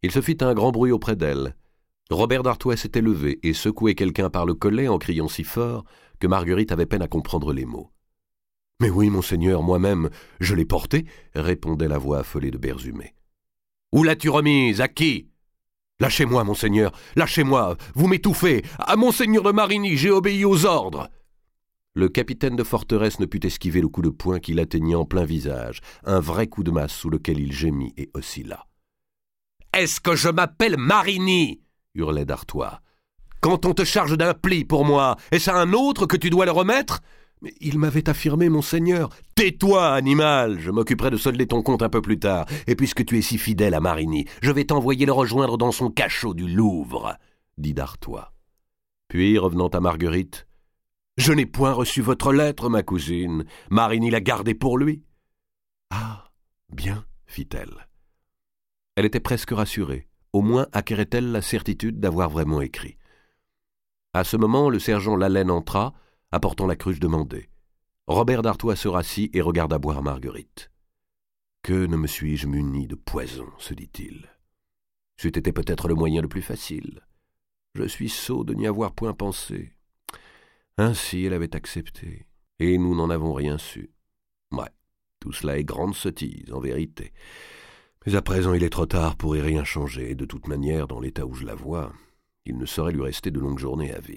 Il se fit un grand bruit auprès d'elle. Robert d'Artois s'était levé et secouait quelqu'un par le collet en criant si fort que Marguerite avait peine à comprendre les mots. « Mais oui, monseigneur, moi-même, je l'ai portée, » répondait la voix affolée de Berzumet. « Où l'as-tu remise? À qui? » « Lâchez-moi, monseigneur, lâchez-moi, vous m'étouffez. À monseigneur de Marigny, j'ai obéi aux ordres. » Le capitaine de forteresse ne put esquiver le coup de poing qui l'atteignit en plein visage, un vrai coup de masse sous lequel il gémit et oscilla. « Est-ce que je m'appelle Marigny ?» hurlait d'Artois. « Quand on te charge d'un pli pour moi, est-ce à un autre que tu dois le remettre ? Mais il m'avait affirmé, monseigneur. »« Tais-toi, animal, je m'occuperai de solder ton compte un peu plus tard, et puisque tu es si fidèle à Marigny, je vais t'envoyer le rejoindre dans son cachot du Louvre, » dit d'Artois. Puis, revenant à Marguerite, « Je n'ai point reçu votre lettre, ma cousine. Marigny l'a gardée pour lui. »« Ah, bien, fit-elle. » Elle était presque rassurée. Au moins acquérait-elle la certitude d'avoir vraiment écrit. À ce moment, le sergent Lalaine entra, apportant la cruche demandée. Robert d'Artois se rassit et regarda boire Marguerite. « Que ne me suis-je muni de poison, se dit-il. C'eût été peut-être le moyen le plus facile. Je suis sot de n'y avoir point pensé. Ainsi elle avait accepté, et nous n'en avons rien su. Ouais, tout cela est grande sottise, en vérité. Mais à présent il est trop tard pour y rien changer, et de toute manière, dans l'état où je la vois, il ne saurait lui rester de longues journées à vivre. »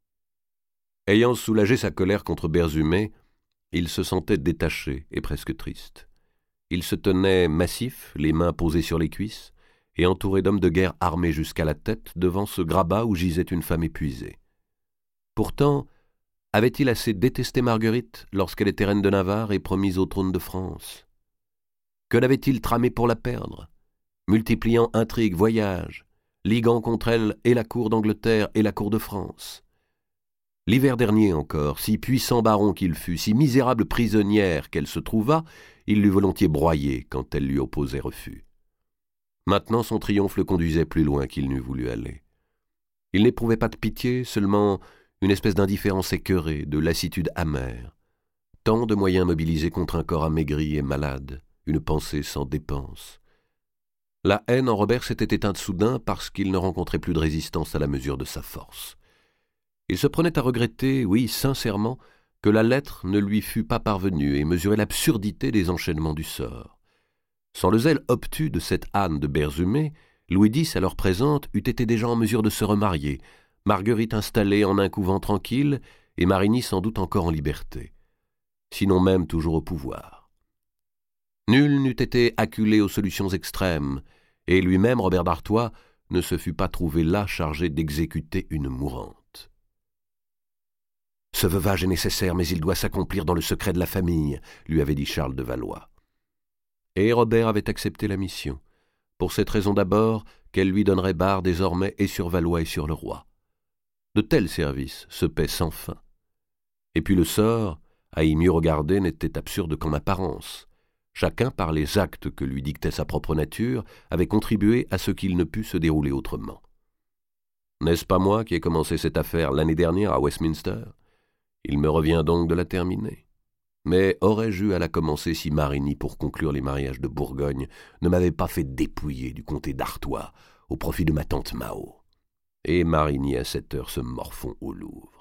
Ayant soulagé sa colère contre Berzumet, il se sentait détaché et presque triste. Il se tenait massif, les mains posées sur les cuisses, et entouré d'hommes de guerre armés jusqu'à la tête devant ce grabat où gisait une femme épuisée. Pourtant, avait-il assez détesté Marguerite lorsqu'elle était reine de Navarre et promise au trône de France? Que n'avait-il tramé pour la perdre, multipliant intrigues, voyages, liguant contre elle et la cour d'Angleterre et la cour de France? L'hiver dernier encore, si puissant baron qu'il fût, si misérable prisonnière qu'elle se trouvât, il l'eût volontiers broyée quand elle lui opposait refus. Maintenant son triomphe le conduisait plus loin qu'il n'eût voulu aller. Il n'éprouvait pas de pitié, seulement une espèce d'indifférence écœurée, de lassitude amère. Tant de moyens mobilisés contre un corps amaigri et malade, une pensée sans dépense. La haine en Robert s'était éteinte soudain parce qu'il ne rencontrait plus de résistance à la mesure de sa force. Il se prenait à regretter, oui, sincèrement, que la lettre ne lui fût pas parvenue et mesurait l'absurdité des enchaînements du sort. Sans le zèle obtus de cette Anne de Berzumet, Louis X, alors présente, eût été déjà en mesure de se remarier, Marguerite installée en un couvent tranquille et Marigny sans doute encore en liberté, sinon même toujours au pouvoir. Nul n'eût été acculé aux solutions extrêmes, et lui-même, Robert d'Artois, ne se fût pas trouvé là chargé d'exécuter une mourante. « Ce veuvage est nécessaire, mais il doit s'accomplir dans le secret de la famille », lui avait dit Charles de Valois. Et Robert avait accepté la mission, pour cette raison d'abord qu'elle lui donnerait barre désormais et sur Valois et sur le roi. De tels services se paient sans fin. Et puis le sort, à y mieux regarder, n'était absurde qu'en apparence. Chacun, par les actes que lui dictait sa propre nature, avait contribué à ce qu'il ne pût se dérouler autrement. N'est-ce pas moi qui ai commencé cette affaire l'année dernière à Westminster ? Il me revient donc de la terminer. Mais aurais-je eu à la commencer si Marigny, pour conclure les mariages de Bourgogne, ne m'avait pas fait dépouiller du comté d'Artois au profit de ma tante Mao? Et Marigny à cette heure se morfond au Louvre.